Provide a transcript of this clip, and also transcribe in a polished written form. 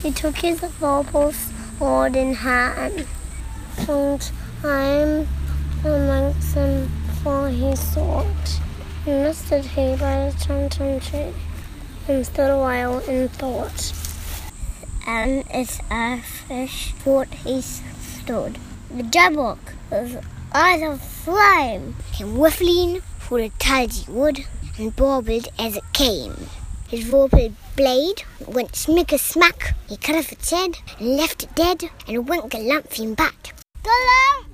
He took his vorpal sword in hand. Some time amongst them, for he sought. And stood he by the tonton tree, and stood a while in thought. And as a fish thought he stood, the jabberwock with eyes of flame came whiffling through the tulgey wood, and baubled as it came. His vorpal blade went smick-a-smack. He cut off its head and left it dead, and went galumphing back. Go long!